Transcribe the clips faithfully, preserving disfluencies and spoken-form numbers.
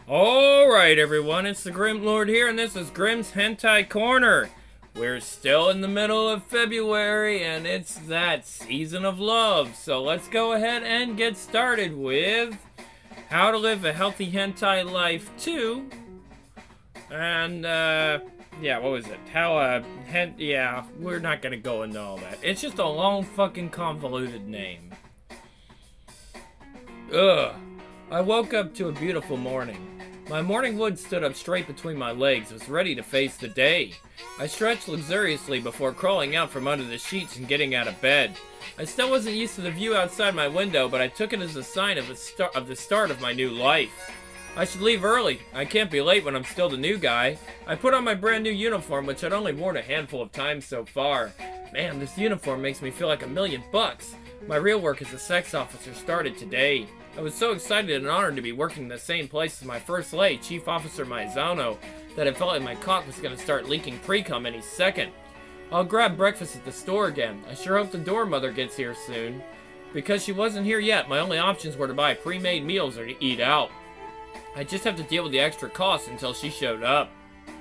Alright everyone, it's the Grim Lord here, and this is Grim's Hentai Corner. We're still in the middle of February, and it's that season of love. So let's go ahead and get started with How to Live a Healthy Hentai Life two. And, uh, yeah, what was it? How, uh, hen- yeah, we're not gonna go into all that. It's just a long fucking convoluted name. Ugh. I woke up to a beautiful morning. My morning wood stood up straight between my legs, was ready to face the day. I stretched luxuriously before crawling out from under the sheets and getting out of bed. I still wasn't used to the view outside my window, but I took it as a sign of, a star- of the start of my new life. I should leave early. I can't be late when I'm still the new guy. I put on my brand new uniform, which I'd only worn a handful of times so far. Man, this uniform makes me feel like a million bucks. My real work as a sex officer started today. I was so excited and honored to be working in the same place as my first lay, Chief Officer Maizono, that I felt like my cock was going to start leaking pre-cum any second. I'll grab breakfast at the store again. I sure hope the door mother gets here soon. Because she wasn't here yet, my only options were to buy pre-made meals or to eat out. I just have to deal with the extra costs until she showed up.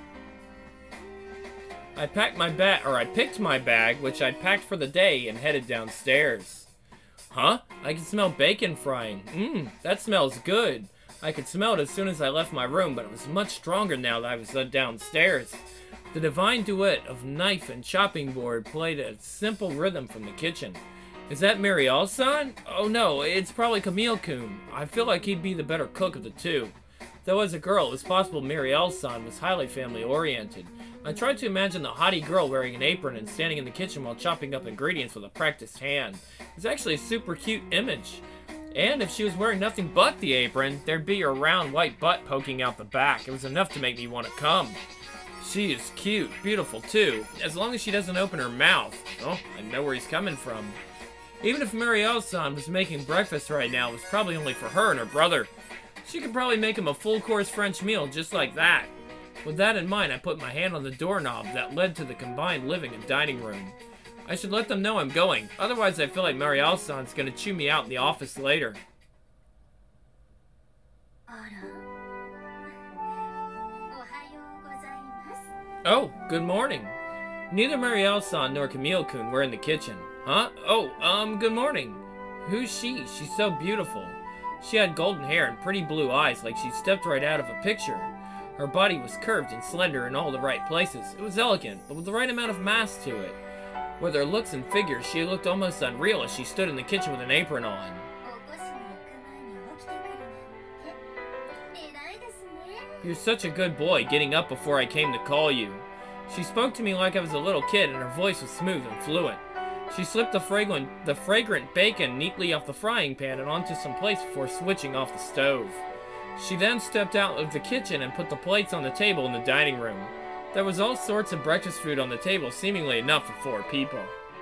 I packed my bag, or I picked my bag, which I'd packed for the day, and headed downstairs. Huh? I can smell bacon frying. Mmm, that smells good. I could smell it as soon as I left my room, but it was much stronger now that I was downstairs. The divine duet of knife and chopping board played a simple rhythm from the kitchen. Is that Mariel-san? Oh no, it's probably Camille-kun. I feel like he'd be the better cook of the two. Though as a girl, it was possible Mariel-san was highly family-oriented. I tried to imagine the haughty girl wearing an apron and standing in the kitchen while chopping up ingredients with a practiced hand. It's actually a super cute image. And if she was wearing nothing but the apron, there'd be her round white butt poking out the back. It was enough to make me want to come. She is cute, beautiful too, as long as she doesn't open her mouth. Oh, I know where he's coming from. Even if Mariel-san was making breakfast right now, it was probably only for her and her brother. She could probably make him a full-course French meal just like that. With that in mind, I put my hand on the doorknob that led to the combined living and dining room. I should let them know I'm going, otherwise I feel like Mariel-san's gonna chew me out in the office later. Oh, good morning. Neither Mariel-san nor Camille-kun were in the kitchen. Huh? Oh, um, good morning. Who's she? She's so beautiful. She had golden hair and pretty blue eyes like she stepped right out of a picture. Her body was curved and slender in all the right places. It was elegant, but with the right amount of mass to it. With her looks and figure, she looked almost unreal as she stood in the kitchen with an apron on. You're such a good boy, getting up before I came to call you. She spoke to me like I was a little kid, and her voice was smooth and fluent. She slipped the fragrant, the fragrant bacon neatly off the frying pan and onto some plates before switching off the stove. She then stepped out of the kitchen and put the plates on the table in the dining room. There was all sorts of breakfast food on the table, seemingly enough for four people.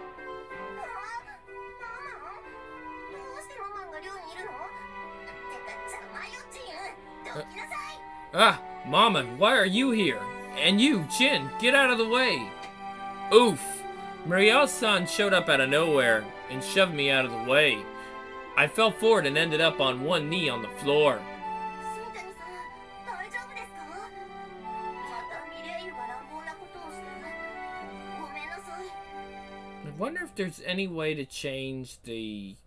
Uh, ah, Mama, why are you here? And you, Jin, get out of the way. Oof. Mariel-san showed up out of nowhere and shoved me out of the way. I fell forward and ended up on one knee on the floor. I wonder if there's any way to change the...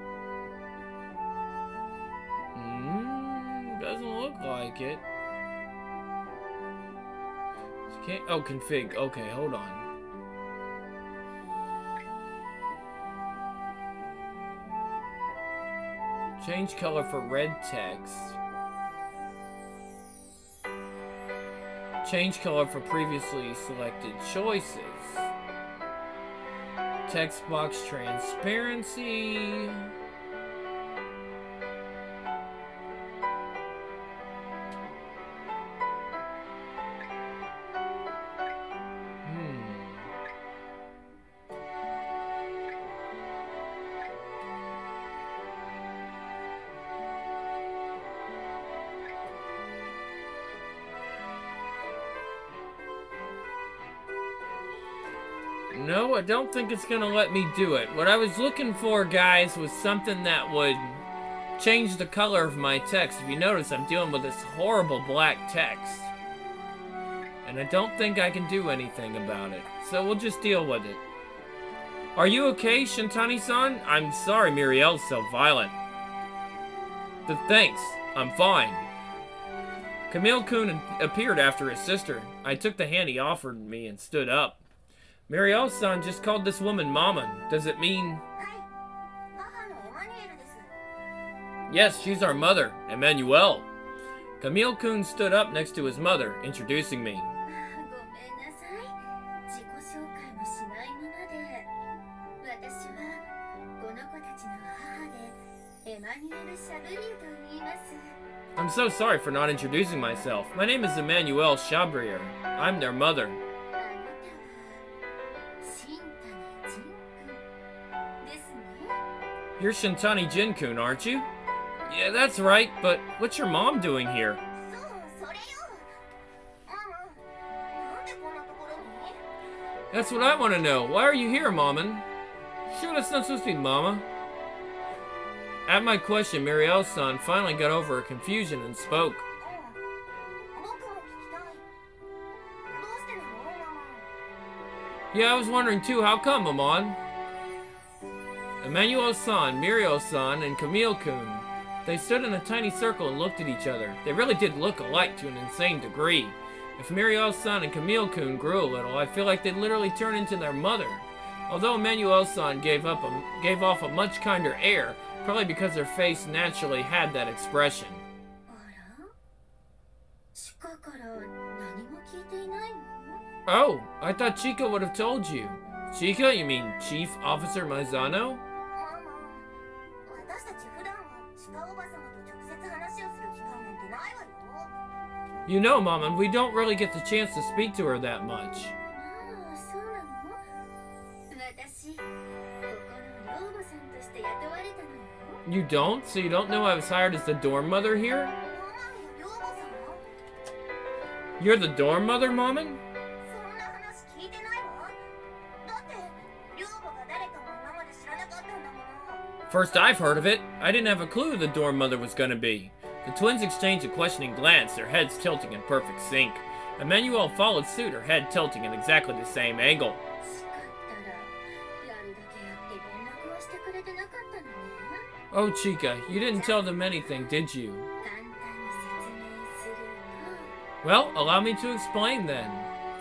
Mm, doesn't look like it. Can't... Oh, config. Okay, hold on. Change color for red text. Change color for previously selected choices. Text box transparency. No, I don't think it's gonna let me do it. What I was looking for, guys, was something that would change the color of my text. If you notice, I'm dealing with this horrible black text. And I don't think I can do anything about it. So we'll just deal with it. Are you okay, Shintani-san? I'm sorry Muriel's so violent. The thanks. I'm fine. Camille-kun appeared after his sister. I took the hand he offered me and stood up. Muriel-san just called this woman Mama. Does it mean... Yes, she's our mother, Emmanuel. Camille-kun stood up next to his mother, introducing me. I'm so sorry for not introducing myself. My name is Emmanuel Chabrier. I'm their mother. You're Shintani Jin-kun, aren't you? Yeah, that's right, but what's your mom doing here? That's what I want to know. Why are you here, Maman? Sure, that's not supposed to be Mama. At my question, Muriel-san finally got over her confusion and spoke. Yeah, I was wondering too, how come, Maman? Emmanuel-san, Muriel-san, and Camille-kun. They stood in a tiny circle and looked at each other. They really did look alike to an insane degree. If Muriel-san and Camille-kun grew a little, I feel like they'd literally turn into their mother. Although Emmanuel-san gave up a, gave off a much kinder air, probably because her face naturally had that expression. Oh, I thought Chika would have told you. Chika, you mean Chief Officer Maizano? You know, Mama, we don't really get the chance to speak to her that much. You don't? So you don't know I was hired as the dorm mother here? You're the dorm mother, Maman? First I've heard of it. I didn't have a clue who the dorm mother was gonna be. The twins exchanged a questioning glance, their heads tilting in perfect sync. Emmanuel followed suit, her head tilting in exactly the same angle. Oh, Chika, you didn't tell them anything, did you? Well, allow me to explain then.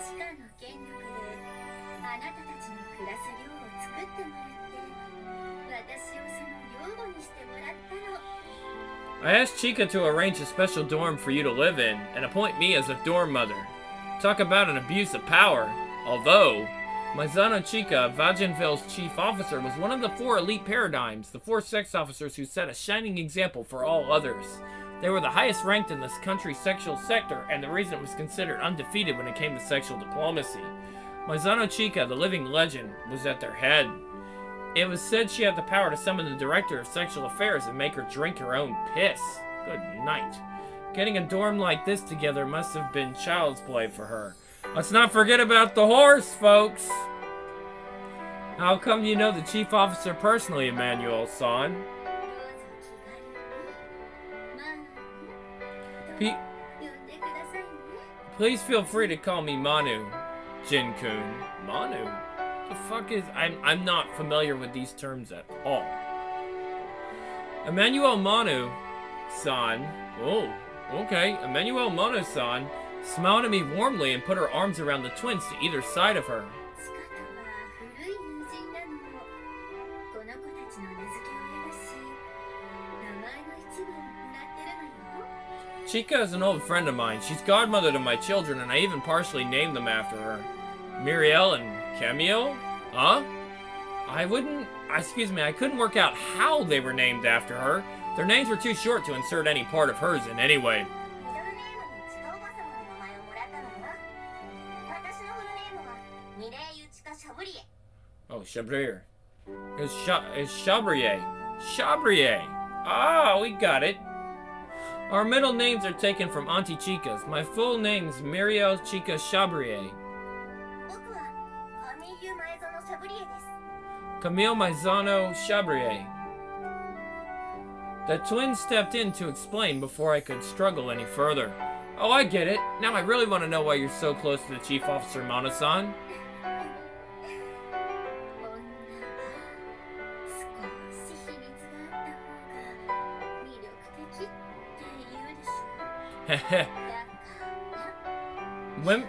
I asked Chika to arrange a special dorm for you to live in and appoint me as a dorm mother. Talk about an abuse of power. Although, Maizano Chika, Vajenville's chief officer, was one of the four elite paradigms, the four sex officers who set a shining example for all others. They were the highest ranked in this country's sexual sector, and the reason it was considered undefeated when it came to sexual diplomacy. Maizano Chika, the living legend, was at their head. It was said she had the power to summon the director of sexual affairs and make her drink her own piss. Good night. Getting a dorm like this together must have been child's play for her. Let's not forget about the horse, folks! How come you know the chief officer personally, Emmanuel-san? Please feel free to call me Manu, Jin-kun. Manu? The fuck is... I'm, I'm not familiar with these terms at all. Emmanuel Manu-san... Oh, okay. Emmanuel Manu-san smiled at me warmly and put her arms around the twins to either side of her. Chika is an old friend of mine. She's godmother to my children, and I even partially named them after her. Muriel and Camille? Huh? I wouldn't... Excuse me, I couldn't work out how they were named after her. Their names were too short to insert any part of hers in anyway. Oh, Chabrier. It's, Cha it's Chabrier. Chabrier. Ah, we got it. Our middle names are taken from Auntie Chika's. My full name is Muriel Chika Chabrier. Camille Maizano Chabrier. The twins stepped in to explain before I could struggle any further. Oh, I get it. Now I really want to know why you're so close to the Chief Officer Mano-san. Heh When...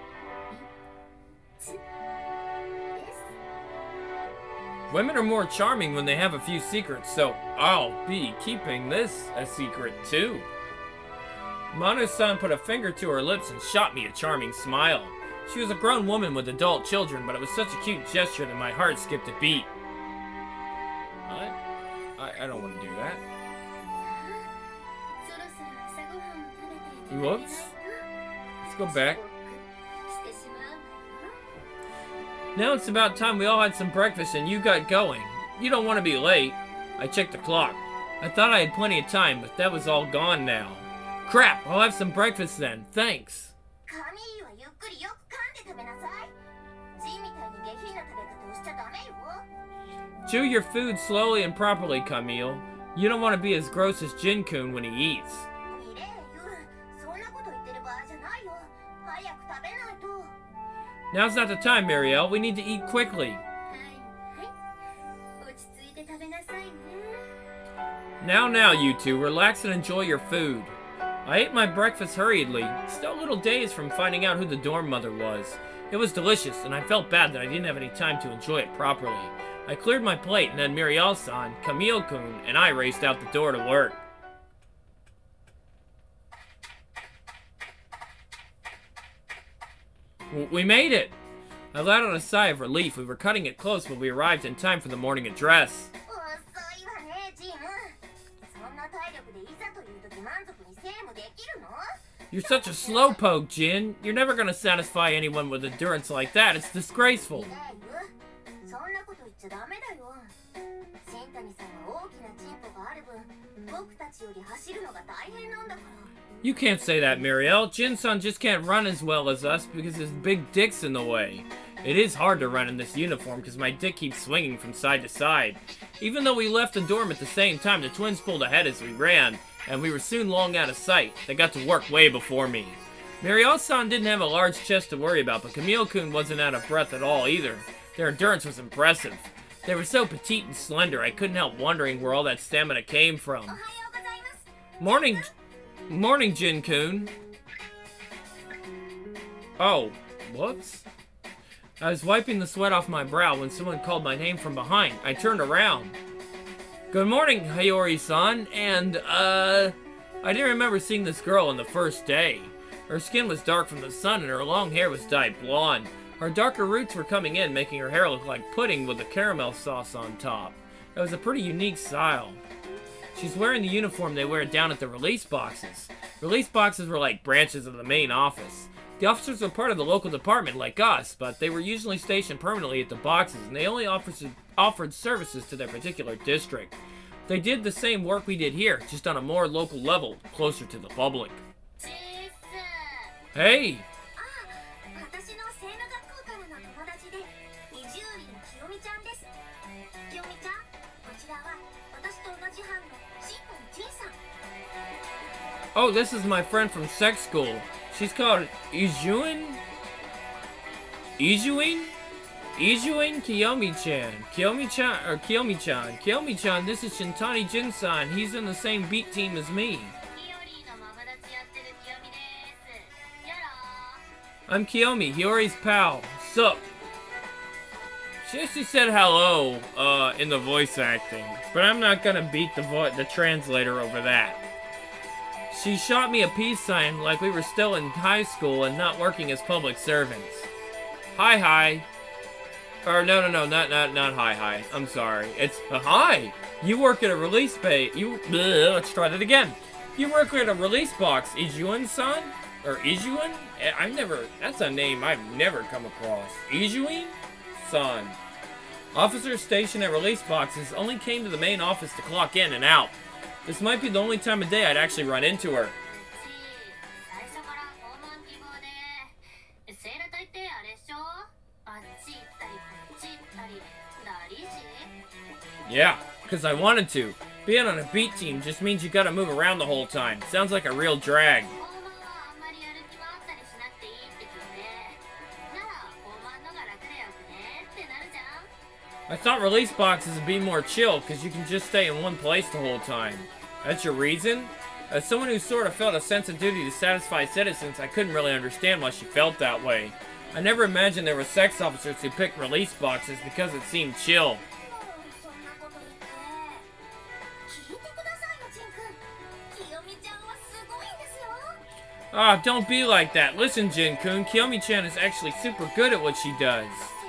Women are more charming when they have a few secrets, so I'll be keeping this a secret too. Mano-san put a finger to her lips and shot me a charming smile. She was a grown woman with adult children, but it was such a cute gesture that my heart skipped a beat. What? I, I don't want to do that. Whoops. Let's go back. Now it's about time we all had some breakfast and you got going. You don't want to be late. I checked the clock. I thought I had plenty of time, but that was all gone now. Crap, I'll have some breakfast then. Thanks. Chew your food slowly and properly, Camille. You don't want to be as gross as Jin-kun when he eats. Now's not the time, Marielle. We need to eat quickly. Now, now, you two, relax and enjoy your food. I ate my breakfast hurriedly, still a little dazed from finding out who the dorm mother was. It was delicious, and I felt bad that I didn't have any time to enjoy it properly. I cleared my plate, and then Marielle-san, Camille-kun, and I raced out the door to work. We made it! I let out a sigh of relief. We were cutting it close when we arrived in time for the morning address. You're such a slowpoke, Jin. You're never gonna satisfy anyone with endurance like that. It's disgraceful. You can't say that, Marielle. Jin-san just can't run as well as us because his big dick's in the way. It is hard to run in this uniform because my dick keeps swinging from side to side. Even though we left the dorm at the same time, the twins pulled ahead as we ran, and we were soon long out of sight. They got to work way before me. Marielle-san didn't have a large chest to worry about, but Camille-kun wasn't out of breath at all either. Their endurance was impressive. They were so petite and slender, I couldn't help wondering where all that stamina came from. Morning, morning, Jin-kun. Oh, whoops. I was wiping the sweat off my brow when someone called my name from behind. I turned around. Good morning, Hayori-san, and, uh... I didn't remember seeing this girl on the first day. Her skin was dark from the sun and her long hair was dyed blonde. Her darker roots were coming in, making her hair look like pudding with the caramel sauce on top. It was a pretty unique style. She's wearing the uniform they wear down at the release boxes. Release boxes were like branches of the main office. The officers were part of the local department like us, but they were usually stationed permanently at the boxes, and they only offered, offered services to their particular district. They did the same work we did here, just on a more local level, closer to the public. Hey! Oh, this is my friend from sex school. She's called Ijuin? Ijuin? Ijuin Kiyomi-chan. Kiyomi-chan, or Kiyomi-chan. Kiyomi-chan, this is Shintani Jin-san. He's in the same beat team as me. I'm Kiyomi, Hiyori's pal. Sup? She actually said hello, uh, in the voice acting. But I'm not gonna beat the vo- the translator over that. She shot me a peace sign like we were still in high school and not working as public servants. Hi, hi. Or no, no, no, not not not hi, hi. I'm sorry. It's uh, hi. You work at a release bay. You. Bleh, let's try that again. You work at a release box, Ijuin-san, or Ijuin? I've never. That's a name I've never come across. Ijuin-san. Officers stationed at release boxes only came to the main office to clock in and out. This might be the only time of day I'd actually run into her. Yeah, because I wanted to. Being on a beat team just means you gotta move around the whole time. Sounds like a real drag. I thought release boxes would be more chill, because you can just stay in one place the whole time. That's your reason? As someone who sort of felt a sense of duty to satisfy citizens, I couldn't really understand why she felt that way. I never imagined there were sex officers who picked release boxes because it seemed chill. Ah, don't be like that. Listen, Jin-kun, Kiyomi-chan is actually super good at what she does.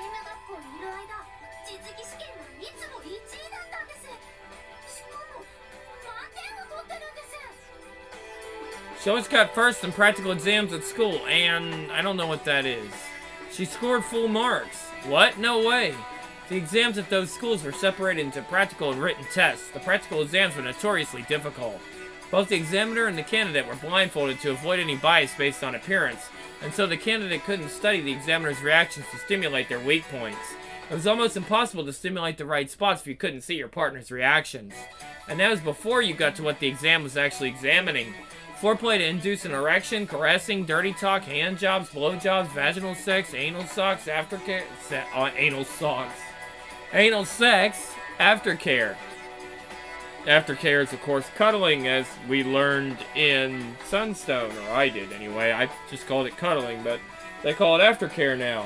She always got first in practical exams at school, and I don't know what that is. She scored full marks. What? No way. The exams at those schools were separated into practical and written tests. The practical exams were notoriously difficult. Both the examiner and the candidate were blindfolded to avoid any bias based on appearance, and so the candidate couldn't study the examiner's reactions to stimulate their weak points. It was almost impossible to stimulate the right spots if you couldn't see your partner's reactions. And that was before you got to what the exam was actually examining. Foreplay to induce an erection, caressing, dirty talk, hand jobs, blowjobs, vaginal sex, anal sex, aftercare, se uh, anal sex, anal sex, aftercare. Aftercare is, of course, cuddling, as we learned in Sunstone, or I did anyway. I just called it cuddling, but they call it aftercare now.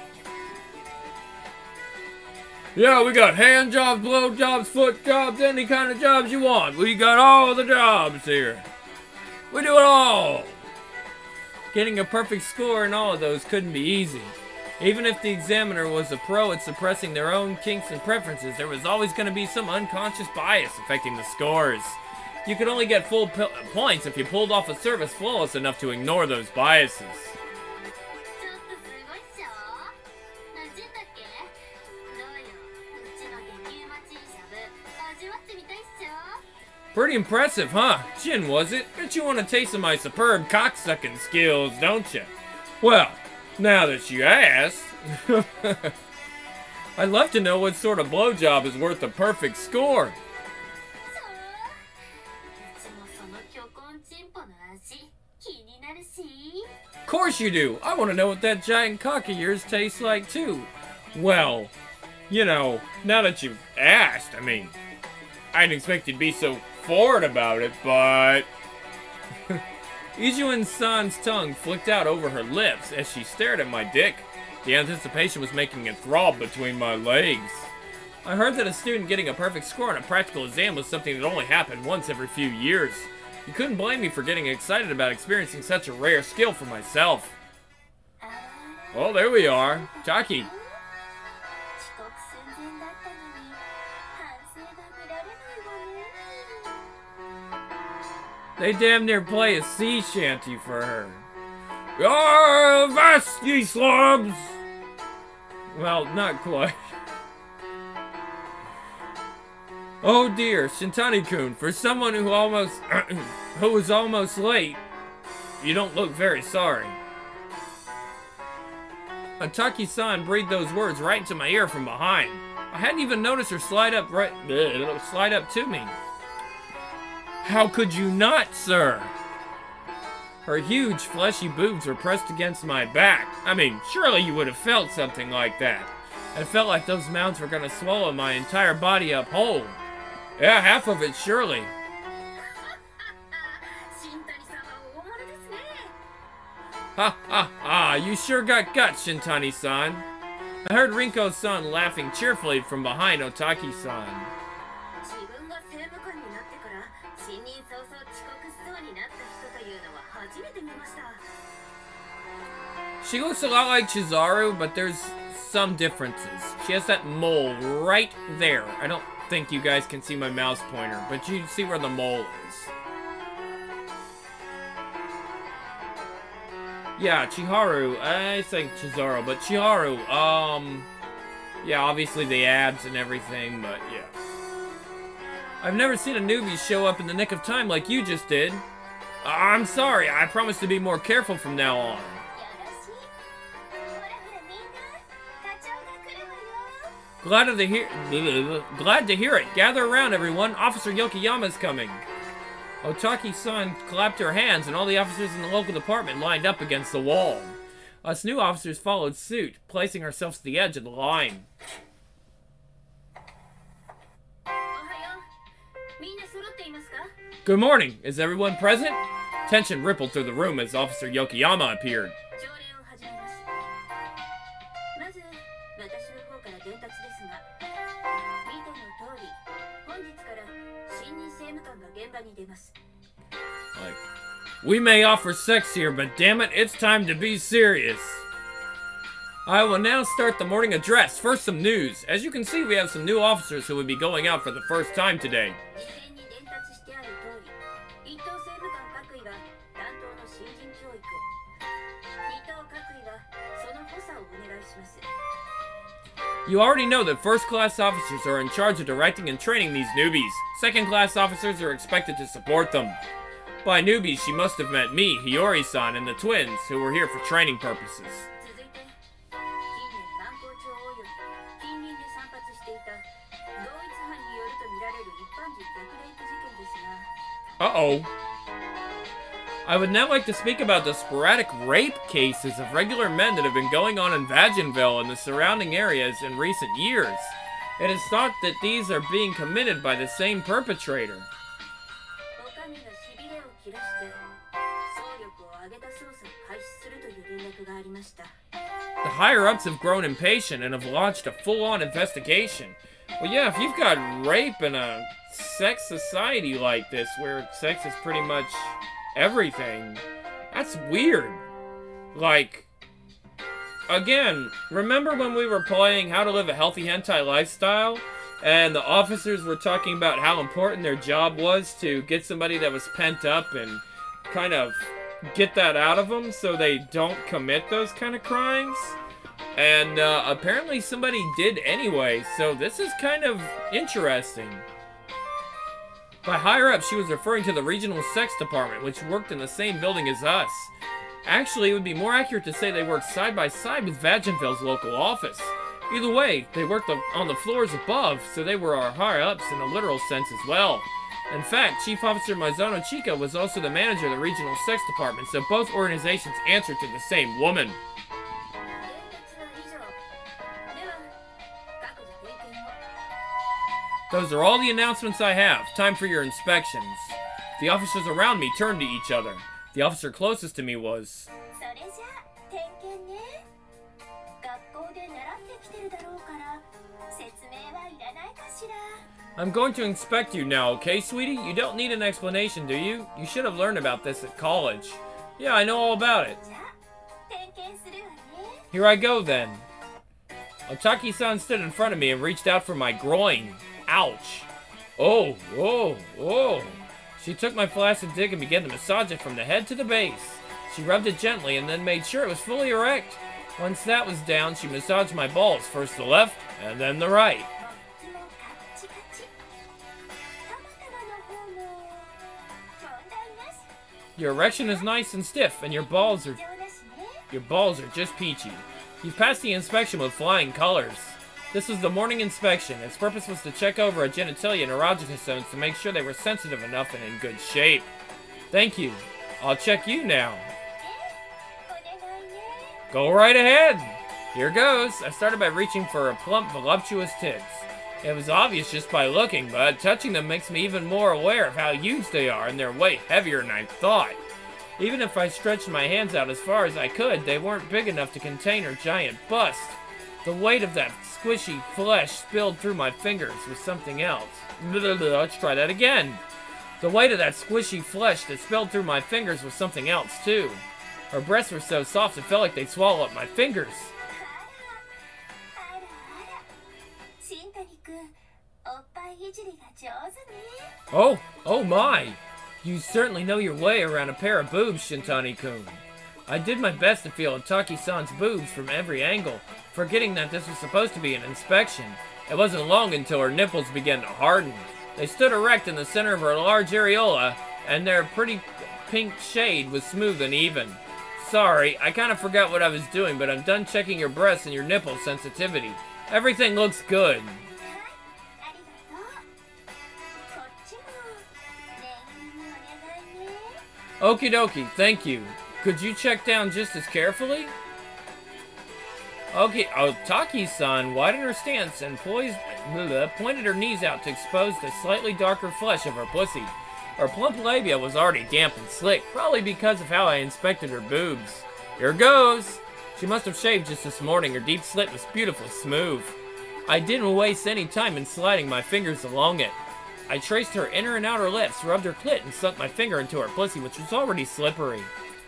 Yeah, we got hand jobs, blow jobs, foot jobs, any kind of jobs you want. We got all the jobs here. We do it all! Getting a perfect score in all of those couldn't be easy. Even if the examiner was a pro at suppressing their own kinks and preferences, there was always going to be some unconscious bias affecting the scores. You could only get full points if you pulled off a service flawless enough to ignore those biases. Pretty impressive, huh? Jin, was it? Bet you want a taste of my superb cocksucking skills, don't you? Well, now that you asked, I'd love to know what sort of blowjob is worth a perfect score. Of course you do. I want to know what that giant cock of yours tastes like, too. Well, you know, now that you've asked, I mean, I didn't expect you to be so forward about it, but... Ijuin-san's tongue flicked out over her lips as she stared at my dick. The anticipation was making it throb between my legs. I heard that a student getting a perfect score on a practical exam was something that only happened once every few years. You couldn't blame me for getting excited about experiencing such a rare skill for myself. Well, there we are. Taki. They damn near play a sea shanty for her. You're vast, ye slobs! Well, not quite. Oh dear, Shintani-kun, for someone who almost, who was almost late, you don't look very sorry. Ataki-san breathed those words right into my ear from behind. I hadn't even noticed her slide up right, bleh, slide up to me. How could you not, sir? Her huge, fleshy boobs were pressed against my back. I mean, surely you would have felt something like that. It felt like those mounds were gonna swallow my entire body up whole. Yeah, half of it, surely. Ha ha ha, you sure got guts, Shintani-san. I heard Rinko-san laughing cheerfully from behind Otaki-san. She looks a lot like Chizuru, but there's some differences. She has that mole right there. I don't think you guys can see my mouse pointer, but you see where the mole is. Yeah, Chiharu. I think Chizuru, but Chiharu, um... yeah, obviously the abs and everything, but yeah. I've never seen a newbie show up in the nick of time like you just did. I'm sorry, I promise to be more careful from now on. Glad to hear. Glad to hear it. Gather around, everyone. Officer Yokoyama is coming. Otaki-san clapped her hands, and all the officers in the local department lined up against the wall. Us new officers followed suit, placing ourselves at the edge of the line. Good morning. Is everyone present? Tension rippled through the room as Officer Yokoyama appeared. Like, we may offer sex here, but damn it, it's time to be serious. I will now start the morning address. First, some news. As you can see, we have some new officers who will be going out for the first time today. You already know that first-class officers are in charge of directing and training these newbies. Second-class officers are expected to support them. By newbies, she must have meant me, Hiyori-san, and the twins, who were here for training purposes. Uh-oh. I would now like to speak about the sporadic rape cases of regular men that have been going on in Vaginville and the surrounding areas in recent years. It is thought that these are being committed by the same perpetrator. The higher-ups have grown impatient and have launched a full-on investigation. Well, yeah, if you've got rape in a sex society like this, where sex is pretty much everything, that's weird. Like, again, remember when we were playing How to Live a Healthy Hentai Lifestyle? And the officers were talking about how important their job was to get somebody that was pent up and kind of get that out of them so they don't commit those kind of crimes? And uh, apparently somebody did anyway, so this is kind of interesting. By higher up, she was referring to the regional sex department, which worked in the same building as us. Actually, it would be more accurate to say they worked side by side with Vaginville's local office. Either way, they worked on the floors above, so they were our higher ups in a literal sense as well. In fact, Chief Officer Mizono Chika was also the manager of the regional sex department, so both organizations answered to the same woman. Those are all the announcements I have. Time for your inspections. The officers around me turned to each other. The officer closest to me was... I'm going to inspect you now, okay, sweetie? You don't need an explanation, do you? You should have learned about this at college. Yeah, I know all about it. Here I go, then. Otaki-san stood in front of me and reached out for my groin. Ouch. Oh, oh, oh. She took my flaccid dick and began to massage it from the head to the base. She rubbed it gently and then made sure it was fully erect. Once that was down, she massaged my balls, first the left and then the right. Your erection is nice and stiff, and your balls are your balls are just peachy. You've passed the inspection with flying colors. This was the morning inspection. Its purpose was to check over our genitalia and erogenous zones to make sure they were sensitive enough and in good shape. Thank you. I'll check you now. Go right ahead. Here goes. I started by reaching for her plump, voluptuous tits. It was obvious just by looking, but touching them makes me even more aware of how huge they are, and they're way heavier than I thought. Even if I stretched my hands out as far as I could, they weren't big enough to contain her giant bust. The weight of that squishy flesh spilled through my fingers was something else. Let's try that again. The weight of that squishy flesh that spilled through my fingers was something else, too. Her breasts were so soft it felt like they'd swallow up my fingers. Oh, oh my! You certainly know your way around a pair of boobs, Shintani-kun. I did my best to feel Otaki-san's boobs from every angle, forgetting that this was supposed to be an inspection. It wasn't long until her nipples began to harden. They stood erect in the center of her large areola, and their pretty pink shade was smooth and even. Sorry, I kind of forgot what I was doing, but I'm done checking your breasts and your nipple sensitivity. Everything looks good. Okie dokie, thank you. Could you check down just as carefully? Okay, oh, Taki-san widened her stance and poised, bleh, pointed her knees out to expose the slightly darker flesh of her pussy. Her plump labia was already damp and slick, probably because of how I inspected her boobs. Here goes! She must have shaved just this morning. Her deep slit was beautifully smooth. I didn't waste any time in sliding my fingers along it. I traced her inner and outer lips, rubbed her clit, and sunk my finger into her pussy, which was already slippery.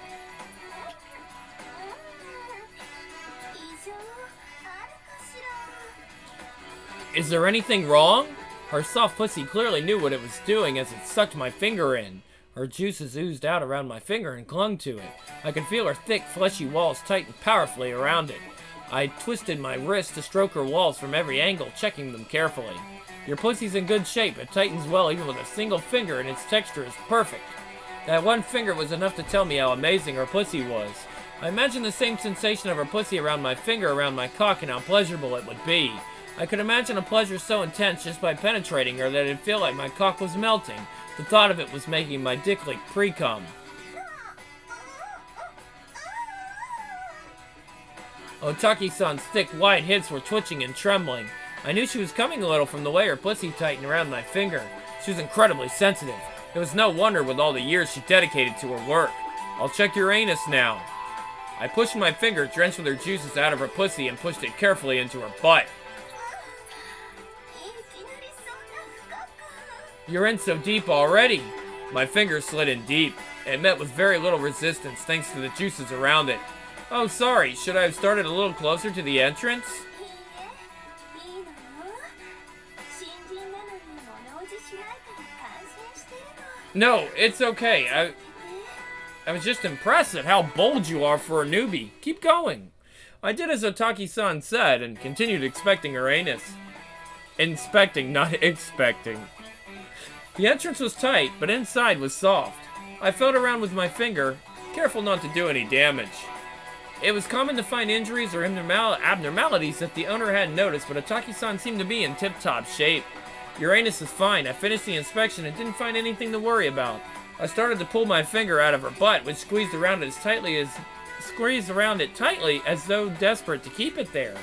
Is there anything wrong? Her soft pussy clearly knew what it was doing as it sucked my finger in. Her juices oozed out around my finger and clung to it. I could feel her thick, fleshy walls tighten powerfully around it. I twisted my wrist to stroke her walls from every angle, checking them carefully. Your pussy's in good shape. It tightens well even with a single finger, and its texture is perfect. That one finger was enough to tell me how amazing her pussy was. I imagined the same sensation of her pussy around my finger around my cock and how pleasurable it would be. I could imagine a pleasure so intense just by penetrating her that it'd feel like my cock was melting. The thought of it was making my dick leak pre-cum. Otaki-san's thick, wide hips were twitching and trembling. I knew she was coming a little from the way her pussy tightened around my finger. She was incredibly sensitive. It was no wonder with all the years she dedicated to her work. I'll check your anus now. I pushed my finger, drenched with her juices, out of her pussy and pushed it carefully into her butt. You're in so deep already. My finger slid in deep. It met with very little resistance thanks to the juices around it. Oh, sorry. Should I have started a little closer to the entrance? No, it's okay. I, I was just impressed at how bold you are for a newbie. Keep going. I did as Otaki-san said and continued expecting her anus. Inspecting, not expecting. The entrance was tight, but inside was soft. I felt around with my finger, careful not to do any damage. It was common to find injuries or abnormal abnormalities that the owner hadn't noticed, but Otaki-san seemed to be in tip-top shape. Your anus is fine. I finished the inspection and didn't find anything to worry about. I started to pull my finger out of her butt, which squeezed around it as tightly as squeezed around it tightly as though desperate to keep it there.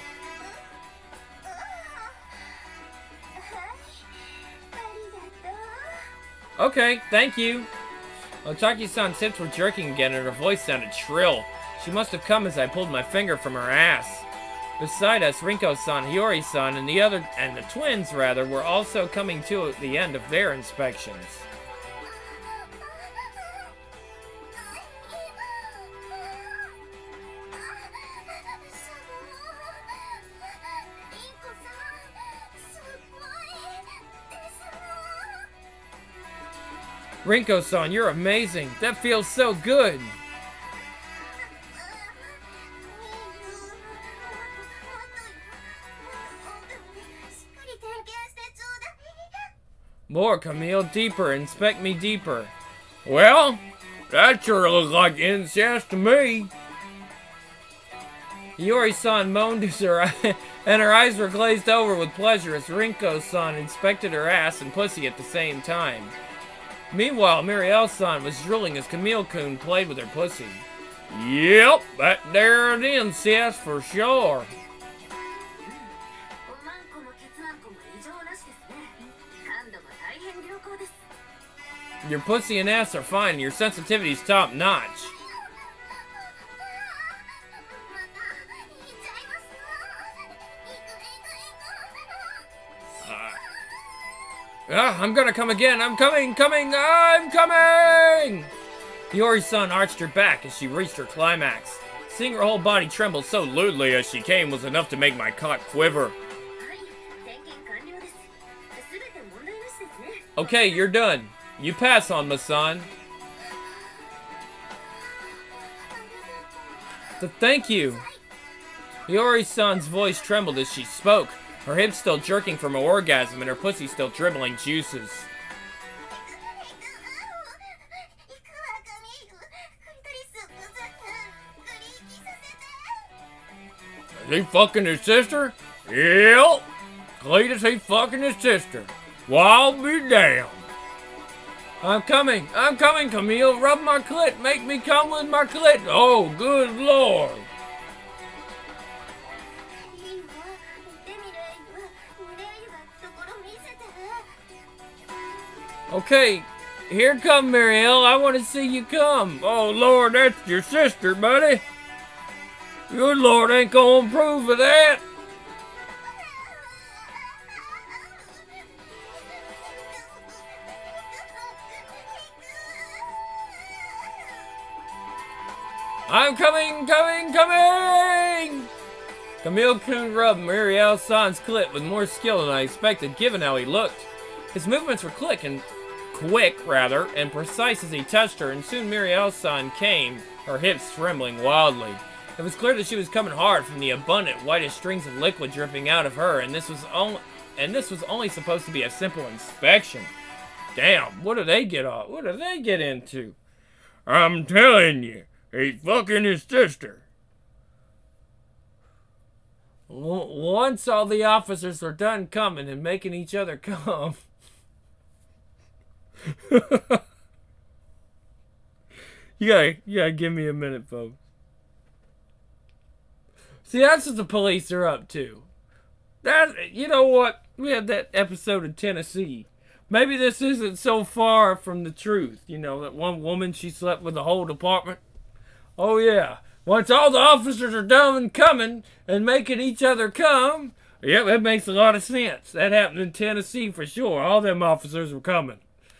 Okay, thank you. Otaki-san's hips were jerking again and her voice sounded shrill. She must have come as I pulled my finger from her ass. Beside us, Rinko-san, Hiyori-san, and the other and the twins rather were also coming to the end of their inspections. Rinko-san, you're amazing. That feels so good. More, Camille. Deeper. Inspect me deeper. Well, that sure looks like incest to me. Hiyori-san moaned as her and her eyes were glazed over with pleasure as Rinko-san inspected her ass and pussy at the same time. Meanwhile, Muriel-san was drooling as Camille-kun played with her pussy. Yep, that there it is, sis, for sure. Your pussy and ass are fine, your sensitivity's top-notch. Ah, I'm gonna come again. I'm coming, coming, I'm coming! Hiyori-san arched her back as she reached her climax. Seeing her whole body tremble so lewdly as she came was enough to make my cock quiver. Okay, you're done. You pass on, Masan. Th thank you. Hiyori-san's voice trembled as she spoke. Her hips still jerking from her orgasm and her pussy still dribbling juices. Is he fucking his sister? Yep. Cletus, he fucking his sister. Well, I'll be damned. I'm coming. I'm coming, Camille. Rub my clit. Make me come with my clit. Oh, good lord. Okay, here come Marielle. I want to see you come. Oh, Lord, that's your sister, buddy. Good Lord, ain't gonna approve of that. I'm coming, coming, coming! Camille Coon rubbed Marielle San's clit with more skill than I expected, given how he looked. His movements were quick and quick, rather, and precise as he touched her, and soon Marielle San came, her hips trembling wildly. It was clear that she was coming hard from the abundant whitish strings of liquid dripping out of her, and this was only and this was only supposed to be a simple inspection. Damn, what do they get off? What do they get into? I'm telling you, he's fucking his sister. Once all the officers were done coming and making each other come. you gotta, you gotta give me a minute, folks. See, that's what the police are up to. That, you know what? We had that episode in Tennessee. Maybe this isn't so far from the truth. You know, that one woman, she slept with the whole department. Oh, yeah. Once all the officers are done and coming and making each other come, yep, that makes a lot of sense. That happened in Tennessee for sure. All them officers were coming.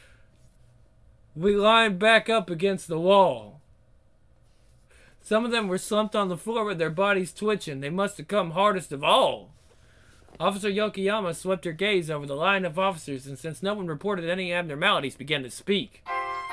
We lined back up against the wall. Some of them were slumped on the floor with their bodies twitching. They must have come hardest of all. Officer Yokoyama swept her gaze over the line of officers, and since no one reported any abnormalities, began to speak.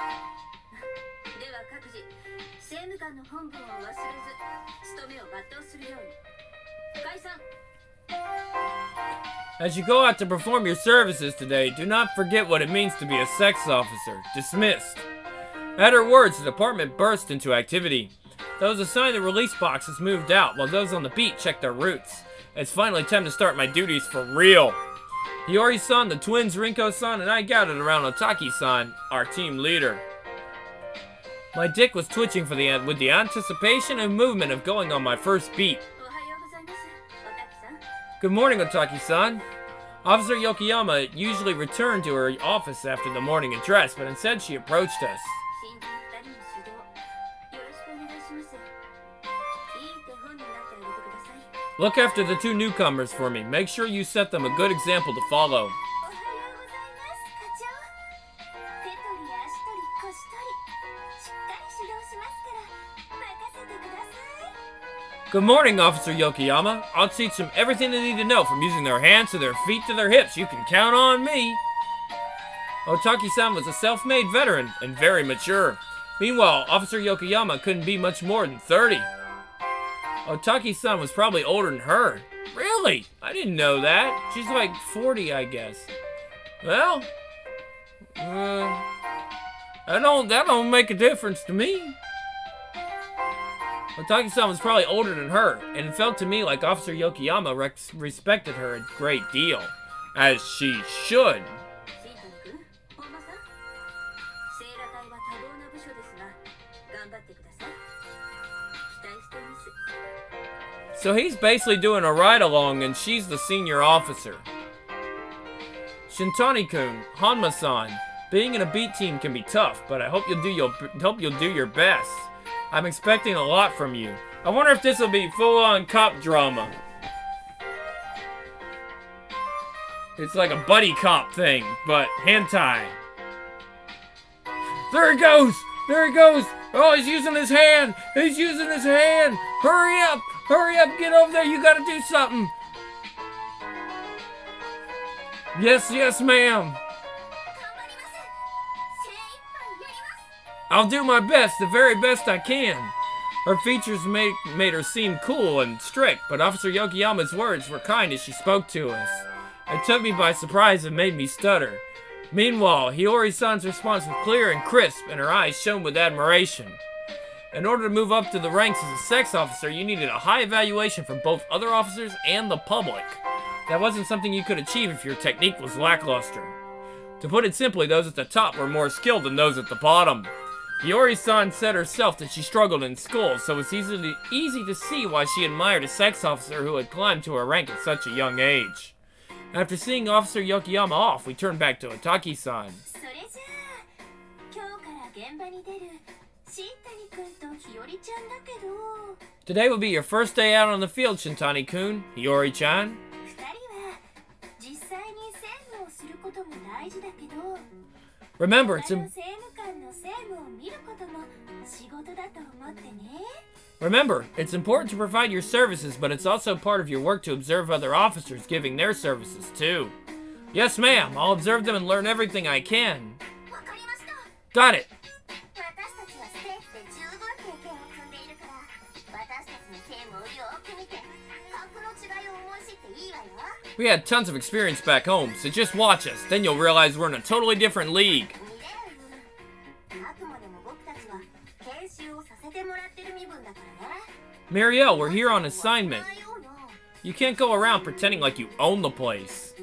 As you go out to perform your services today, do not forget what it means to be a sex officer. Dismissed. At her words, the department burst into activity. Those assigned the release boxes moved out, while those on the beat checked their routes. It's finally time to start my duties for real. Hiyori-san, the twins Rinko-san, and I gathered around Otaki-san, our team leader. My dick was twitching for the with the anticipation and movement of going on my first beat. Good morning, Otaki-san. Officer Yokoyama usually returned to her office after the morning address, but instead she approached us. Look after the two newcomers for me. Make sure you set them a good example to follow. Good morning, Officer Yokoyama. I'll teach them everything they need to know, from using their hands to their feet to their hips. You can count on me. Otaki-san was a self-made veteran and very mature. Meanwhile, Officer Yokoyama couldn't be much more than thirty. Otaki-san was probably older than her. Really? I didn't know that. She's like forty, I guess. Well, uh, that don't, that don't make a difference to me. Otaki-san was probably older than her, and it felt to me like Officer Yokoyama res respected her a great deal. As she should. So he's basically doing a ride-along, and she's the senior officer. Shintani-kun, Hanma-san, being in a beat team can be tough, but I hope you'll do your hope you'll do your best. I'm expecting a lot from you. I wonder if this will be full-on cop drama. It's like a buddy cop thing, but hentai. There he goes! There he goes! Oh, he's using his hand! He's using his hand! Hurry up! Hurry up! Get over there! You gotta do something! Yes, yes, ma'am! I'll do my best, the very best I can. Her features made, made her seem cool and strict, but Officer Yokoyama's words were kind as she spoke to us. It took me by surprise and made me stutter. Meanwhile, Hiyori-san's response was clear and crisp, and her eyes shone with admiration. In order to move up to the ranks as a sex officer, you needed a high evaluation from both other officers and the public. That wasn't something you could achieve if your technique was lackluster. To put it simply, those at the top were more skilled than those at the bottom. Hiyori-san said herself that she struggled in school, so it's easy, easy to see why she admired a sex officer who had climbed to her rank at such a young age. After seeing Officer Yokoyama off, we turned back to Otaki-san. Today will be your first day out on the field, Shintani-kun. Hiyori-chan. Remember, it's im Remember, it's important to provide your services, but it's also part of your work to observe other officers giving their services, too. Yes, ma'am. I'll observe them and learn everything I can. Got it. We had tons of experience back home, so just watch us. Then you'll realize we're in a totally different league. Muriel, we're here on assignment. You can't go around pretending like you own the place.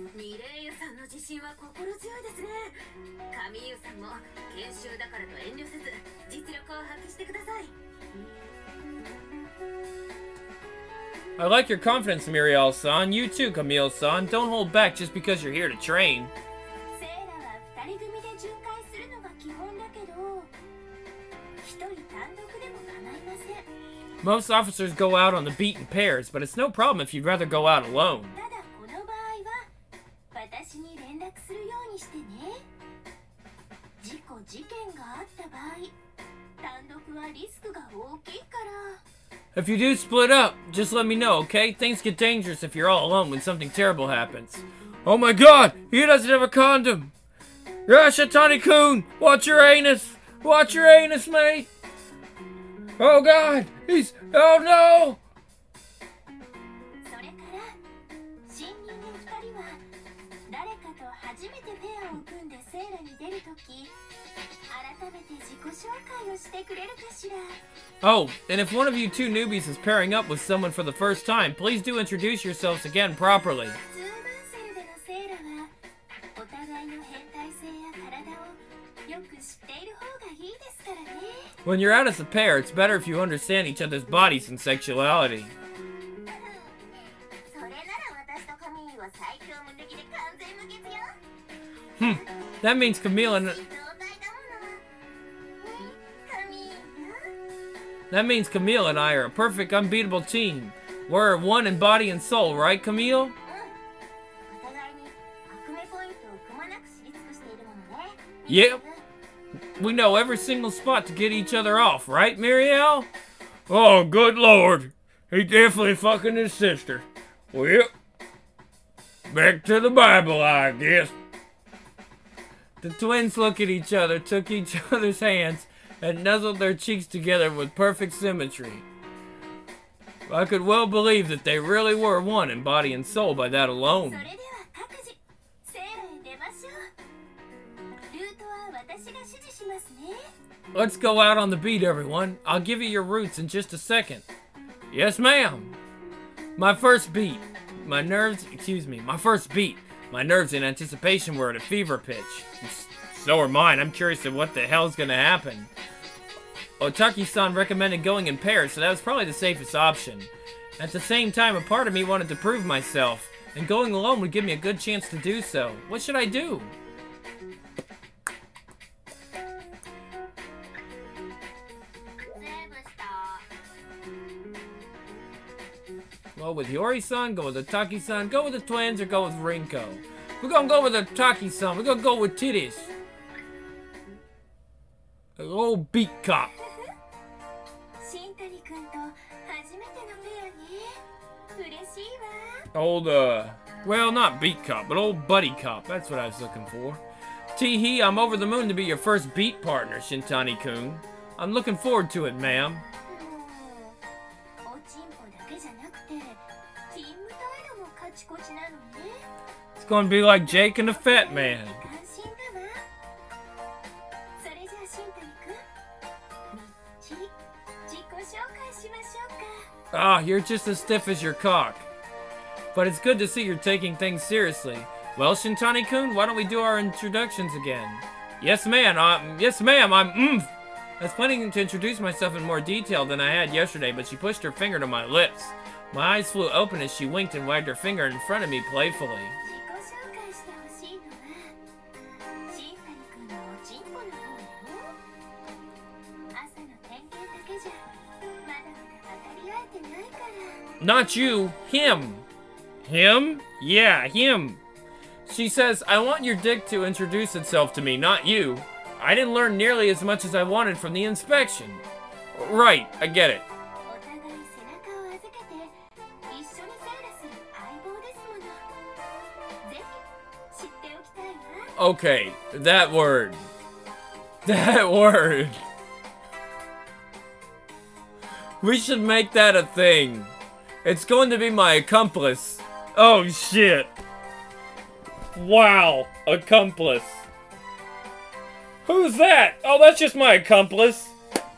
I like your confidence, Muriel-san. You too, Camille-san. Don't hold back just because you're here to train. Most officers go out on the beat in pairs, but it's no problem if you'd rather go out alone. If you do split up, just let me know, okay? Things get dangerous if you're all alone when something terrible happens. Oh my god! He doesn't have a condom! Yeah, Shintani-kun! Watch your anus! Watch your anus, mate! Oh god! He's... Oh no! Oh, and if one of you two newbies is pairing up with someone for the first time, please do introduce yourselves again properly. When you're out as a pair, it's better if you understand each other's bodies and sexuality. Hmm, that means Camille and... That means Camille and I are a perfect, unbeatable team. We're one in body and soul, right, Camille? Yep. We know every single spot to get each other off, right, Muriel? Oh, good lord. He definitely fucking his sister. Well, back to the Bible, I guess. The twins look at each other, took each other's hands, and nuzzled their cheeks together with perfect symmetry. I could well believe that they really were one in body and soul by that alone. Let's go out on the beat, everyone. I'll give you your routes in just a second. Yes, ma'am. My first beat. My nerves, excuse me, my first beat. My nerves in anticipation were at a fever pitch. So are mine. I'm curious of what the hell's gonna happen. Otaki-san recommended going in pairs, so that was probably the safest option. At the same time, a part of me wanted to prove myself, and going alone would give me a good chance to do so. What should I do? Well, with Hiyori-san, go with Otaki-san, go with the twins, or go with Rinko. We're gonna go with Otaki-san. We're gonna go with titties. A old beat cop. Old, uh, well, not beat cop, but old buddy cop. That's what I was looking for. Tee-hee, I'm over the moon to be your first beat partner, Shintani-kun. I'm looking forward to it, ma'am. It's gonna be like Jake and the Fat Man. Ah, you're just as stiff as your cock. But it's good to see you're taking things seriously. Well, Shintani-kun, why don't we do our introductions again? Yes, ma'am. Uh, yes, ma'am. I'm mm. I was planning to introduce myself in more detail than I had yesterday, but she pushed her finger to my lips. My eyes flew open as she winked and wagged her finger in front of me playfully. Not you, him. Him? Yeah, him. She says, I want your dick to introduce itself to me, not you. I didn't learn nearly as much as I wanted from the inspection. Right, I get it. Okay, that word. That word. We should make that a thing. It's going to be my accomplice. Oh shit. Wow, accomplice. Who's that? Oh, that's just my accomplice.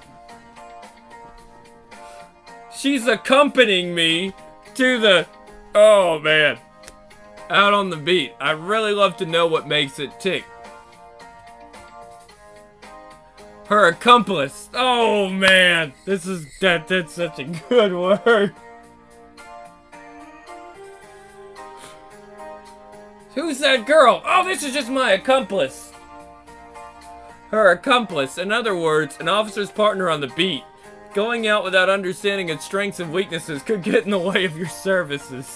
She's accompanying me to the... Oh man. Out on the beat. I really love to know what makes it tick. Her accomplice. Oh man. This is... That, that's such a good word. Who's that girl? Oh, this is just my accomplice. Her accomplice. In other words, an officer's partner on the beat. Going out without understanding its strengths and weaknesses could get in the way of your services.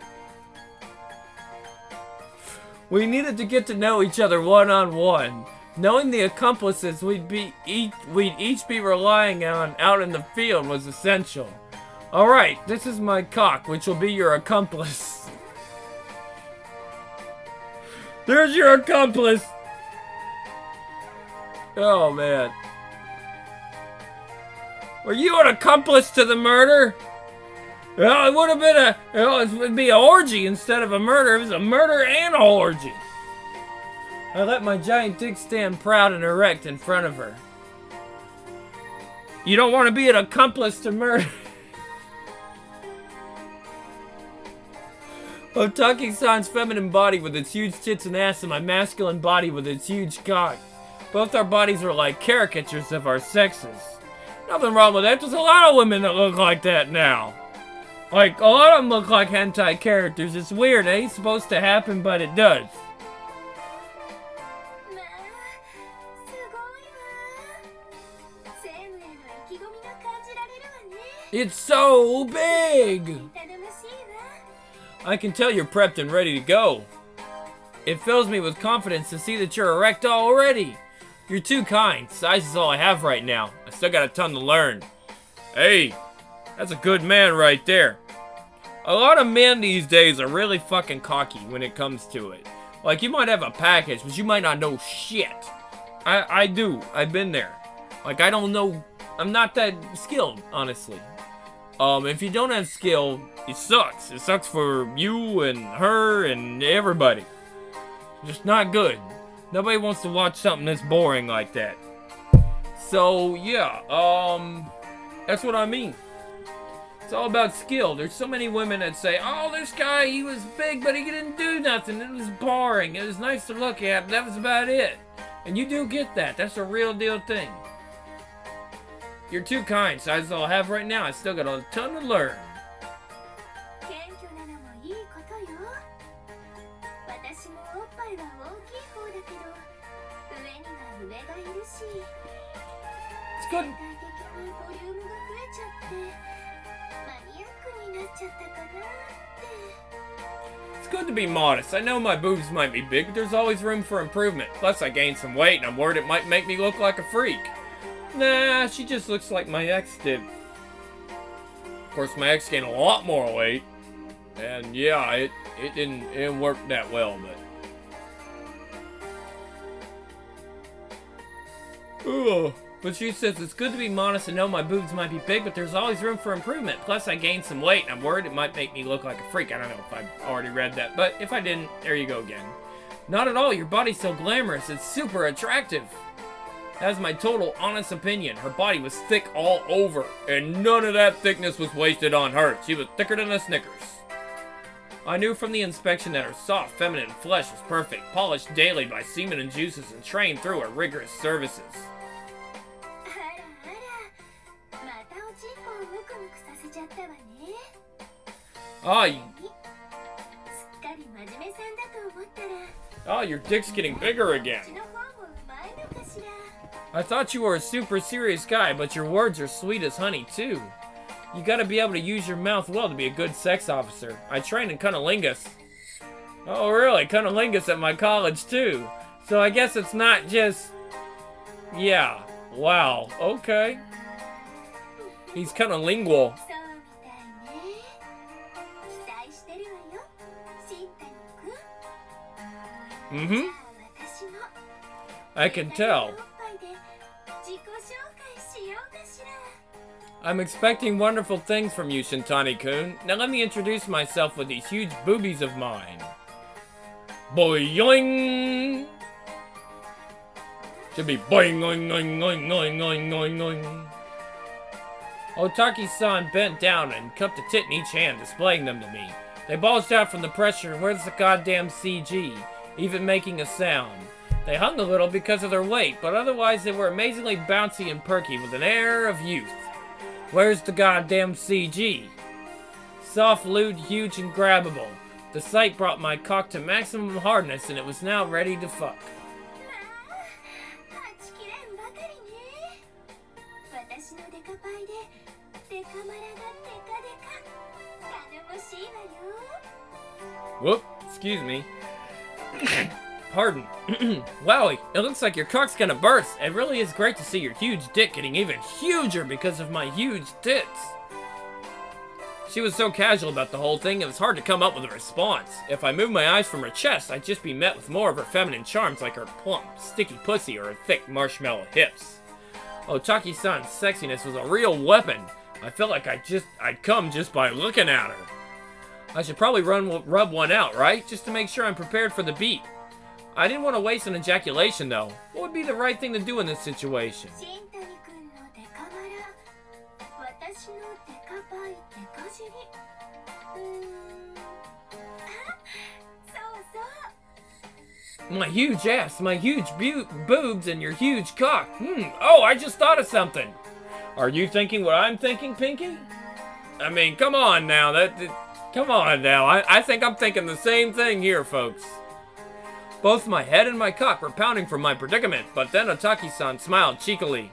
We needed to get to know each other one-on-one. Knowing the accomplices we'd be each, we'd each be relying on out in the field was essential. Alright, this is my cock, which will be your accomplice. There's your accomplice! Oh, man. Were you an accomplice to the murder? Well, it would have been a... Well, it would be an orgy instead of a murder. It was a murder and an orgy. I let my giant dick stand proud and erect in front of her. You don't want to be an accomplice to murder. Otaki-san's feminine body with its huge tits and ass and my masculine body with its huge cock. Both our bodies are like caricatures of our sexes. Nothing wrong with that. There's a lot of women that look like that now. Like, a lot of them look like hentai characters. It's weird. It ain't supposed to happen, but it does. It's so big! I can tell you're prepped and ready to go. It fills me with confidence to see that you're erect already. You're too kind. Size is all I have right now. I still got a ton to learn. Hey, that's a good man right there. A lot of men these days are really fucking cocky when it comes to it. Like, you might have a package, but you might not know shit. I, I do. I've been there. Like, I don't know. I'm not that skilled, honestly. Um, if you don't have skill, it sucks. It sucks for you and her and everybody. Just not good. Nobody wants to watch something that's boring like that. So, yeah, um, that's what I mean. It's all about skill. There's so many women that say, oh, this guy, he was big, but he didn't do nothing. It was boring. It was nice to look at, but that was about it. And you do get that. That's a real deal thing. You're too kind. Size is all I have right now. I still got a ton to learn. It's good. It's good to be modest. I know my boobs might be big, but there's always room for improvement. Plus, I gained some weight, and I'm worried it might make me look like a freak. Nah, she just looks like my ex did. Of course, my ex gained a lot more weight. And yeah, it, it, didn't, it didn't work that well, but... Ugh. But she says, it's good to be modest and know my boobs might be big, but there's always room for improvement. Plus, I gained some weight, and I'm worried it might make me look like a freak. I don't know if I've already read that, but if I didn't, there you go again. Not at all. Your body's so glamorous. It's super attractive. That's my total honest opinion. Her body was thick all over, and none of that thickness was wasted on her. She was thicker than a Snickers. I knew from the inspection that her soft, feminine flesh was perfect, polished daily by semen and juices and trained through her rigorous services. Oh, you... oh, your dick's getting bigger again. I thought you were a super serious guy, but your words are sweet as honey, too. You gotta be able to use your mouth well to be a good sex officer. I trained in cunnilingus. Oh, really? Cunnilingus at my college, too. So I guess it's not just... yeah. Wow. Okay. He's cunnilingual. Mm-hmm. I can tell. I'm expecting wonderful things from you, Shintani-kun. Now let me introduce myself with these huge boobies of mine. Boing! Should be boing, boing, boing, boing, boing, boing, boing, boing. Otaki-san bent down and cupped a tit in each hand, displaying them to me. They bulged out from the pressure, and where's the goddamn C G? Even making a sound. They hung a little because of their weight, but otherwise they were amazingly bouncy and perky with an air of youth. Where's the goddamn C G? Soft, lewd, huge, and grabbable. The sight brought my cock to maximum hardness, and it was now ready to fuck. Whoop, excuse me. Pardon. Wowie, it looks like your cock's gonna burst. It really is great to see your huge dick getting even huger because of my huge tits. She was so casual about the whole thing, it was hard to come up with a response. If I moved my eyes from her chest, I'd just be met with more of her feminine charms like her plump, sticky pussy or her thick marshmallow hips. Otaki-san's sexiness was a real weapon. I felt like I'd just, I'd come just by looking at her. I should probably run, rub one out, right? Just to make sure I'm prepared for the beat. I didn't want to waste an ejaculation, though. What would be the right thing to do in this situation? My huge ass, my huge bu boobs, and your huge cock. Hmm. Oh, I just thought of something. Are you thinking what I'm thinking, Pinky? I mean, come on now. That, that come on now. I, I think I'm thinking the same thing here, folks. Both my head and my cock were pounding from my predicament, but then Otaki-san smiled cheekily.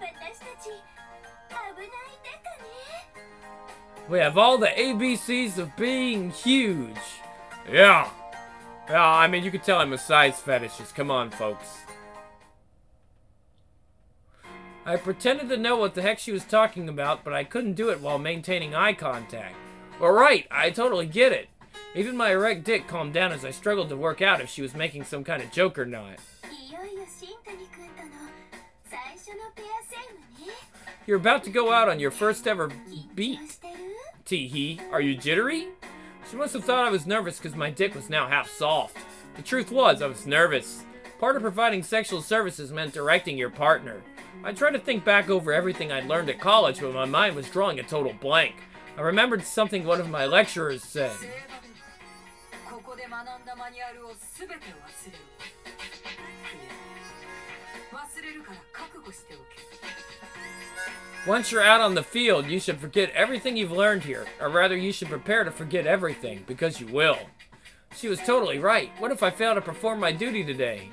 We have all the A B Cs of being huge. Yeah. Yeah, I mean, you could tell I'm a size fetishist. Come on, folks. I pretended to know what the heck she was talking about, but I couldn't do it while maintaining eye contact. Well, right, I totally get it. Even my erect dick calmed down as I struggled to work out if she was making some kind of joke or not. You're about to go out on your first ever beat. Tee-hee, are you jittery? She must have thought I was nervous because my dick was now half soft. The truth was, I was nervous. Part of providing sexual services meant directing your partner. I tried to think back over everything I'd learned at college, but my mind was drawing a total blank. I remembered something one of my lecturers said. Once you're out on the field, you should forget everything you've learned here. Or rather, you should prepare to forget everything, because you will. She was totally right. What if I fail to perform my duty today?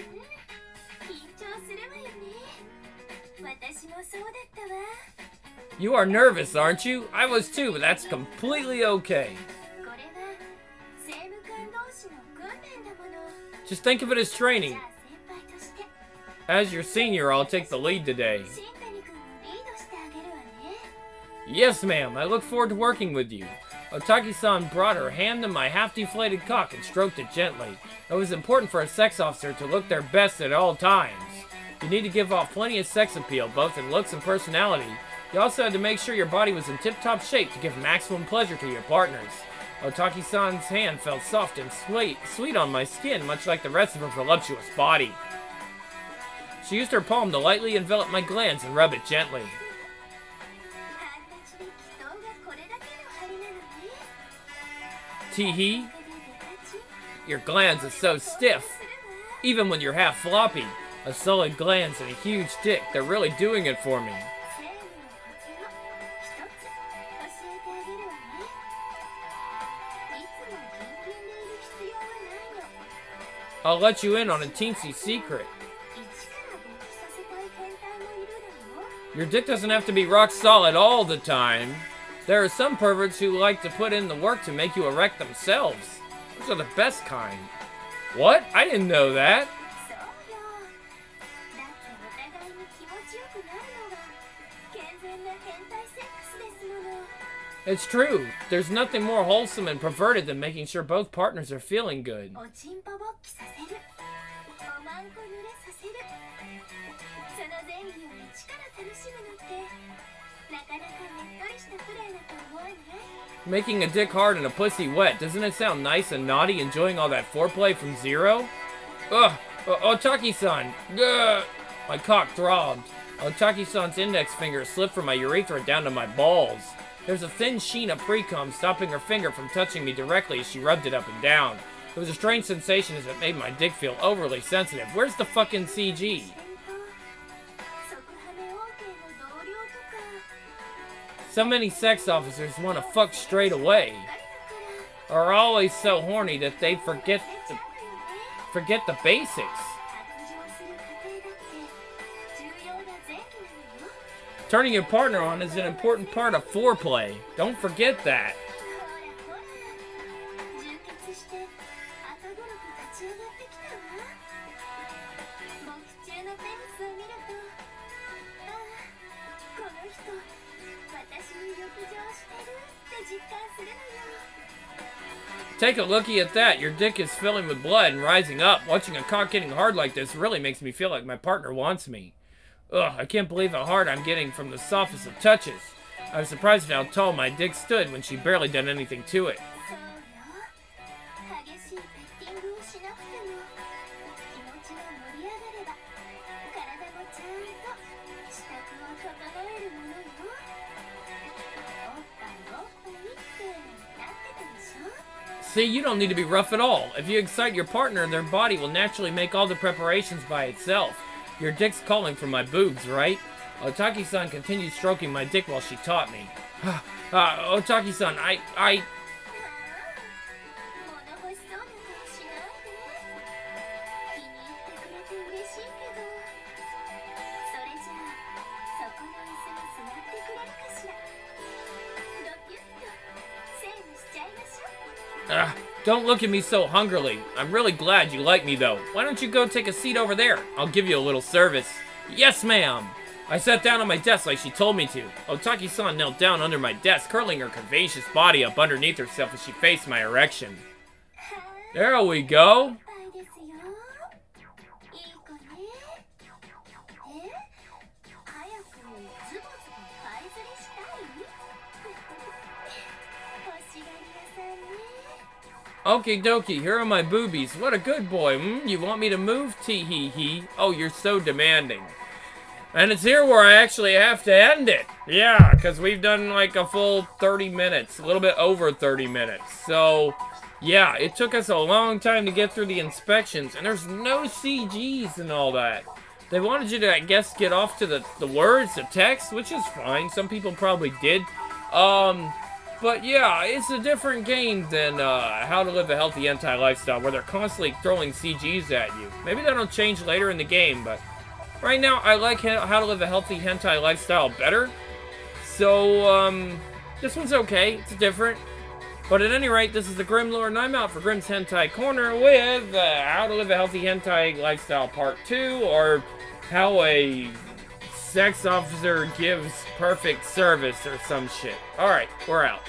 You are nervous, aren't you? I was too, but that's completely okay. Just think of it as training. As your senior, I'll take the lead today. Yes, ma'am. I look forward to working with you. Otaki-san brought her hand to my half-deflated cock and stroked it gently. It was important for a sex officer to look their best at all times. You need to give off plenty of sex appeal, both in looks and personality. You also had to make sure your body was in tip-top shape to give maximum pleasure to your partners. Otaki-san's hand felt soft and sweet, sweet on my skin, much like the rest of her voluptuous body. She used her palm to lightly envelop my glands and rub it gently. Tee-hee, your glands are so stiff. Even when you're half floppy, a solid glands and a huge dick, they're really doing it for me. I'll let you in on a teensy secret. Your dick doesn't have to be rock solid all the time. There are some perverts who like to put in the work to make you erect themselves. Those are the best kind. What? I didn't know that. It's true. There's nothing more wholesome and perverted than making sure both partners are feeling good. Making a dick hard and a pussy wet. Doesn't it sound nice and naughty enjoying all that foreplay from Zero? Ugh! Otaki-san! Ugh! My cock throbbed. Otaki-san's index finger slipped from my urethra down to my balls. There's a thin sheen of pre-cum stopping her finger from touching me directly as she rubbed it up and down. It was a strange sensation as it made my dick feel overly sensitive. Where's the fucking C G? So many sex officers want to fuck straight away. Are always so horny that they forget the, forget the basics. Turning your partner on is an important part of foreplay. Don't forget that. Take a looky at that. Your dick is filling with blood and rising up. Watching a cock getting hard like this really makes me feel like my partner wants me. Ugh, I can't believe how hard I'm getting from the softest of touches. I was surprised at how tall my dick stood when she barely done anything to it. See, you don't need to be rough at all. If you excite your partner, their body will naturally make all the preparations by itself. Your dick's calling for my boobs, right? Otaki-san continued stroking my dick while she taught me. uh, Otaki-san, I, I... Uh, don't look at me so hungrily. I'm really glad you like me, though. Why don't you go take a seat over there? I'll give you a little service. Yes, ma'am. I sat down on my desk like she told me to. Otaki-san knelt down under my desk, curling her curvaceous body up underneath herself as she faced my erection. There we go. Okie dokie, here are my boobies. What a good boy. Mm, you want me to move? Tee-hee-hee. Oh, you're so demanding. And it's here where I actually have to end it. Yeah, because we've done like a full thirty minutes. A little bit over thirty minutes. So, yeah, it took us a long time to get through the inspections. And there's no C Gs and all that. They wanted you to, I guess, get off to the, the words, the text, which is fine. Some people probably did. Um... But yeah, it's a different game than uh, How to Live a Healthy Hentai Lifestyle, where they're constantly throwing C Gs at you. Maybe that'll change later in the game, but right now I like How to Live a Healthy Hentai Lifestyle better. So, um, this one's okay. It's different. But at any rate, this is the Grim Lord, and I'm out for Grim's Hentai Corner with uh, How to Live a Healthy Hentai Lifestyle Part two, or How a Sex Officer Gives Perfect Service, or some shit. Alright, we're out.